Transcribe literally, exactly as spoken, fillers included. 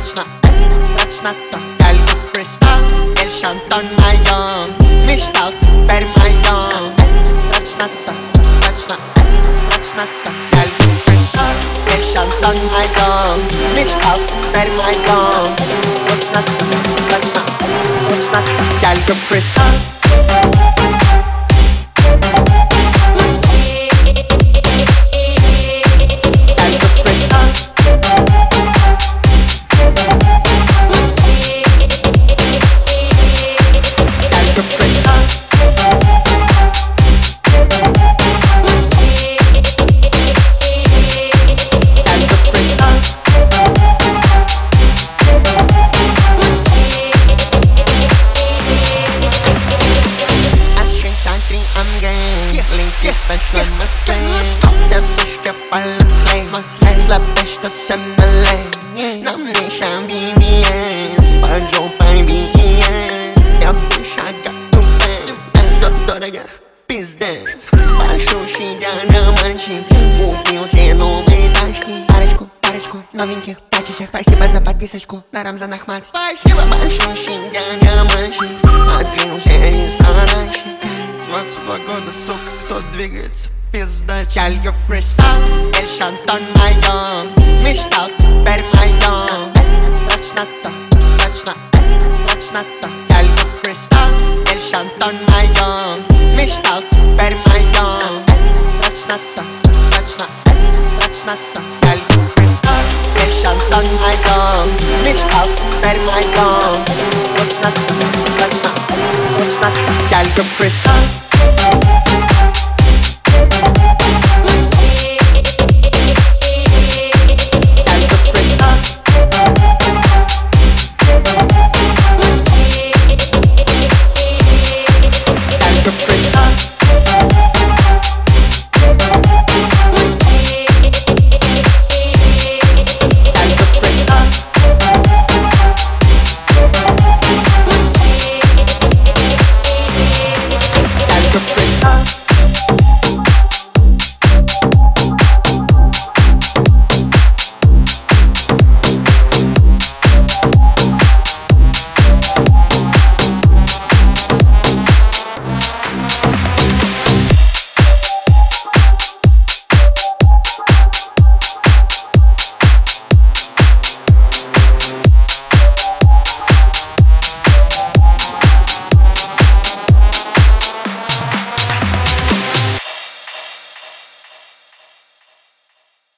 kaçma, kaçma da gel bu kristal. El şantan mayon, niştal vermayon. Kaçma da, kaçma, kaçma da gel bu kristal. El şantan mayon, niştal vermayon. Kaçma da, kaçma, kaçma da gel bu kristal. Я сушка полослей, слабешта семналей. Нам не шаги виенс, поджопай виенс. Я бушага тупенс, дорого пиздец. Большущий диамантчик, купил все новые тачки. Парочку, парочку новеньких тачек. Спасибо за подписочку на Рамзан Ахмат. Спасибо. Большущий диамантчик, открыл все ресторанчик. Двадцать два года, сука, кто двигается? Пизда, чалью кристалл, эль шантан майон, мечтал теперь майон. Точно то, точно, точно то, чалью кристалл, эль шантан майон, мечтал теперь майон. Точно то, точно, точно то, чалью кристалл, эль шантан майон, мечтал теперь майон. Точно то, точно, точно то, чалью кристалл.